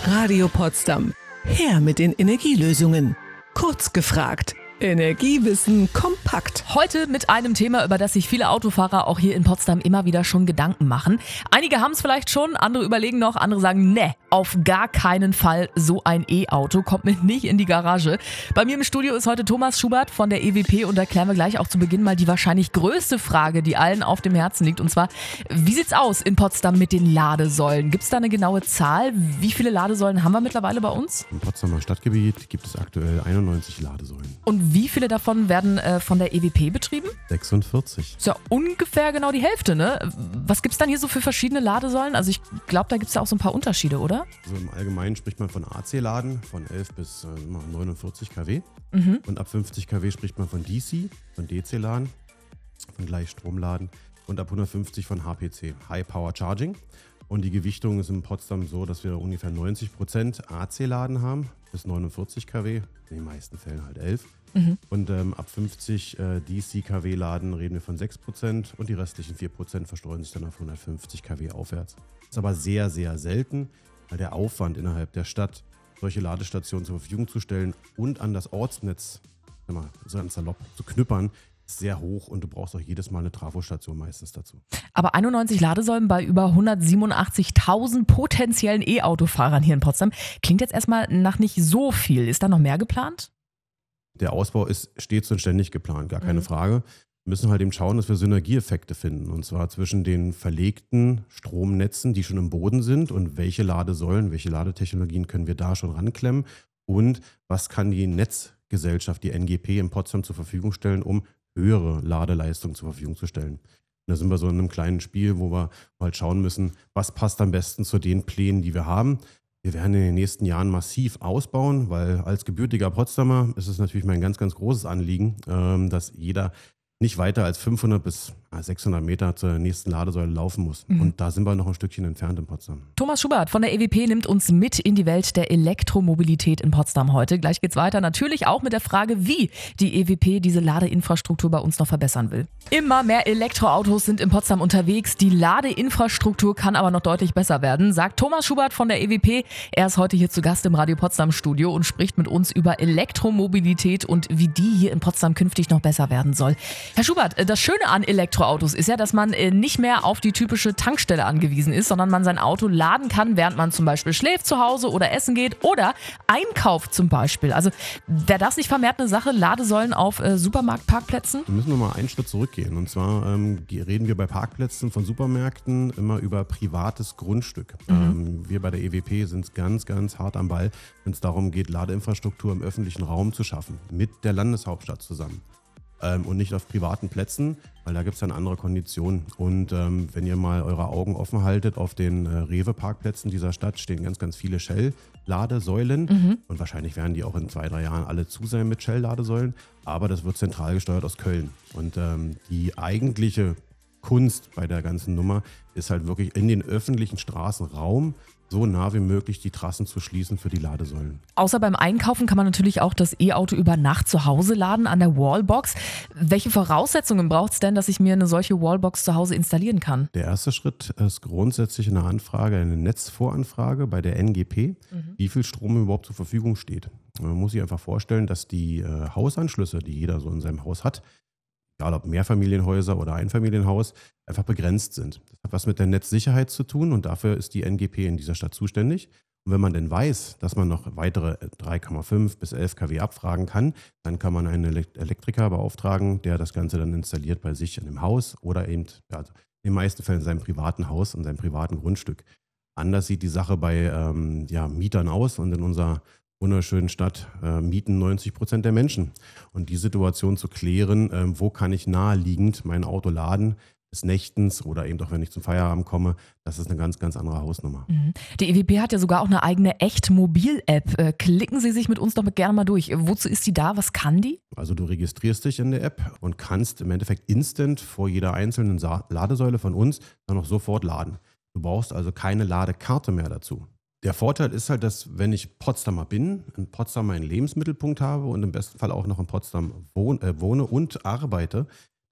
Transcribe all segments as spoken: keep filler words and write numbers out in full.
Radio Potsdam. Her mit den Energielösungen. Kurz gefragt. Energiewissen kompakt. Heute mit einem Thema, über das sich viele Autofahrer auch hier in Potsdam immer wieder schon Gedanken machen. Einige haben es vielleicht schon, andere überlegen noch, andere sagen, ne, auf gar keinen Fall so ein E-Auto, kommt mir nicht in die Garage. Bei mir im Studio ist heute Thomas Schubert von der E W P und da klären wir gleich auch zu Beginn mal die wahrscheinlich größte Frage, die allen auf dem Herzen liegt. Und zwar, wie sieht's aus in Potsdam mit den Ladesäulen? Gibt es da eine genaue Zahl? Wie viele Ladesäulen haben wir mittlerweile bei uns? Im Potsdamer Stadtgebiet gibt es aktuell einundneunzig Ladesäulen. Und wie viele davon werden äh, von der E W P betrieben? sechsundvierzig. Ist ja ungefähr genau die Hälfte, ne? Was gibt's dann hier so für verschiedene Ladesäulen? Also ich glaube, da gibt's ja auch so ein paar Unterschiede, oder? Also im Allgemeinen spricht man von A C-Laden von elf bis äh, neunundvierzig Kilowatt. Mhm. Und ab fünfzig Kilowatt spricht man von D C, von D C-Laden, von Gleichstromladen und ab hundertfünfzig von H P C, High Power Charging. Und die Gewichtung ist in Potsdam so, dass wir ungefähr neunzig Prozent A C-Laden haben, bis neunundvierzig Kilowatt, in den meisten Fällen halt elf. Mhm. Und ähm, ab fünfzig äh, D C-Kilowatt-Laden reden wir von sechs Prozent und die restlichen vier Prozent verstreuen sich dann auf hundertfünfzig Kilowatt aufwärts. Ist aber sehr, sehr selten, weil der Aufwand innerhalb der Stadt, solche Ladestationen zur Verfügung zu stellen und an das Ortsnetz, mal, so ganz salopp zu knüppern, ist sehr hoch und du brauchst auch jedes Mal eine Trafostation meistens dazu. Aber einundneunzig Ladesäulen bei über hundertsiebenundachtzigtausend potenziellen E-Autofahrern hier in Potsdam klingt jetzt erstmal nach nicht so viel. Ist da noch mehr geplant? Der Ausbau ist stets und ständig geplant, gar keine Mhm. Frage. Wir müssen halt eben schauen, dass wir Synergieeffekte finden. Und zwar zwischen den verlegten Stromnetzen, die schon im Boden sind und welche Ladesäulen, welche Ladetechnologien können wir da schon ranklemmen und was kann die Netzgesellschaft, die N G P in Potsdam zur Verfügung stellen, um höhere Ladeleistung zur Verfügung zu stellen. Und da sind wir so in einem kleinen Spiel, wo wir halt schauen müssen, was passt am besten zu den Plänen, die wir haben. Wir werden in den nächsten Jahren massiv ausbauen, weil als gebürtiger Potsdamer ist es natürlich mein ganz, ganz großes Anliegen, ähm, dass jeder nicht weiter als fünfhundert bis sechshundert Meter zur nächsten Ladesäule laufen muss. Mhm. Und da sind wir noch ein Stückchen entfernt in Potsdam. Thomas Schubert von der E W P nimmt uns mit in die Welt der Elektromobilität in Potsdam heute. Gleich geht's weiter, natürlich auch mit der Frage, wie die E W P diese Ladeinfrastruktur bei uns noch verbessern will. Immer mehr Elektroautos sind in Potsdam unterwegs. Die Ladeinfrastruktur kann aber noch deutlich besser werden, sagt Thomas Schubert von der E W P. Er ist heute hier zu Gast im Radio Potsdam Studio und spricht mit uns über Elektromobilität und wie die hier in Potsdam künftig noch besser werden soll. Herr Schubert, das Schöne an Elektroautos ist ja, dass man nicht mehr auf die typische Tankstelle angewiesen ist, sondern man sein Auto laden kann, während man zum Beispiel schläft zu Hause oder essen geht oder einkauft zum Beispiel. Also wäre das nicht vermehrt eine Sache, Ladesäulen auf äh, Supermarktparkplätzen? Wir müssen nochmal einen Schritt zurückgehen. Und zwar ähm, reden wir bei Parkplätzen von Supermärkten immer über privates Grundstück. Mhm. Ähm, wir bei der E W P sind ganz, ganz hart am Ball, wenn es darum geht, Ladeinfrastruktur im öffentlichen Raum zu schaffen, mit der Landeshauptstadt zusammen. Ähm, und nicht auf privaten Plätzen, weil da gibt es dann andere Konditionen. Und ähm, wenn ihr mal eure Augen offen haltet, auf den äh, Rewe-Parkplätzen dieser Stadt stehen ganz, ganz viele Shell-Ladesäulen. Mhm. Und wahrscheinlich werden die auch in zwei, drei Jahren alle zu sein mit Shell-Ladesäulen. Aber das wird zentral gesteuert aus Köln. Und ähm, die eigentliche Kunst bei der ganzen Nummer ist halt wirklich in den öffentlichen Straßenraum so nah wie möglich die Trassen zu schließen für die Ladesäulen. Außer beim Einkaufen kann man natürlich auch das E-Auto über Nacht zu Hause laden an der Wallbox. Welche Voraussetzungen braucht es denn, dass ich mir eine solche Wallbox zu Hause installieren kann? Der erste Schritt ist grundsätzlich eine Anfrage, eine Netzvoranfrage bei der N G P, Mhm. wie viel Strom überhaupt zur Verfügung steht. Man muss sich einfach vorstellen, dass die äh, Hausanschlüsse, die jeder so in seinem Haus hat, egal ob Mehrfamilienhäuser oder Einfamilienhaus, einfach begrenzt sind. Das hat was mit der Netzsicherheit zu tun und dafür ist die N G P in dieser Stadt zuständig. Und wenn man denn weiß, dass man noch weitere drei Komma fünf bis elf Kilowatt abfragen kann, dann kann man einen Elektriker beauftragen, der das Ganze dann installiert bei sich in dem Haus oder eben ja, in den meisten Fällen in seinem privaten Haus, in seinem privaten Grundstück. Anders sieht die Sache bei ähm, ja, Mietern aus und in unserer wunderschönen Stadt äh, mieten neunzig Prozent der Menschen. Und die Situation zu klären, äh, wo kann ich naheliegend mein Auto laden, des Nächtens oder eben auch wenn ich zum Feierabend komme, das ist eine ganz, ganz andere Hausnummer. Mhm. Die E W P hat ja sogar auch eine eigene Echt-Mobil-App. Äh, klicken Sie sich mit uns doch gerne mal durch. Wozu ist die da? Was kann die? Also du registrierst dich in der App und kannst im Endeffekt instant vor jeder einzelnen Sa- Ladesäule von uns dann auch sofort laden. Du brauchst also keine Ladekarte mehr dazu. Der Vorteil ist halt, dass wenn ich Potsdamer bin, in Potsdam meinen Lebensmittelpunkt habe und im besten Fall auch noch in Potsdam wohn, äh, wohne und arbeite,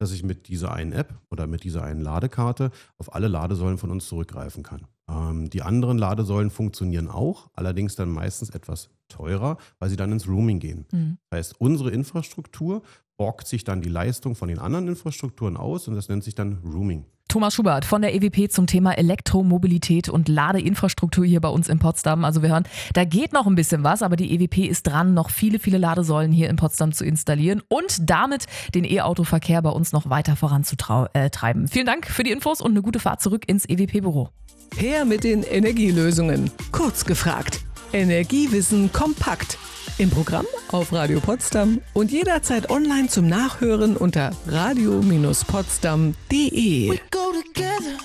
dass ich mit dieser einen App oder mit dieser einen Ladekarte auf alle Ladesäulen von uns zurückgreifen kann. Ähm, die anderen Ladesäulen funktionieren auch, allerdings dann meistens etwas teurer, weil sie dann ins Roaming gehen. Mhm. Das heißt, unsere Infrastruktur borgt sich dann die Leistung von den anderen Infrastrukturen aus und das nennt sich dann Roaming. Thomas Schubert von der E W P zum Thema Elektromobilität und Ladeinfrastruktur hier bei uns in Potsdam. Also wir hören, da geht noch ein bisschen was, aber die E W P ist dran, noch viele, viele Ladesäulen hier in Potsdam zu installieren und damit den E-Auto-Verkehr bei uns noch weiter voranzutreiben. Vielen Dank für die Infos und eine gute Fahrt zurück ins E W P-Büro. Her mit den Energielösungen. Kurz gefragt. Energiewissen kompakt. Im Programm auf Radio Potsdam und jederzeit online zum Nachhören unter radio Bindestrich potsdam punkt de. We go together.